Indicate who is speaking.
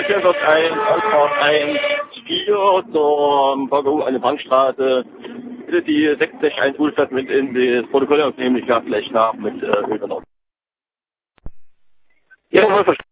Speaker 1: Verkehrsausgang, Anfahrt 1, 4 zur VGU an der Bankstraße. Bitte die 661 Ulstadt mit in das Protokoll aufnehmen. Ich gab gleich nach mit Übernahme. Ja,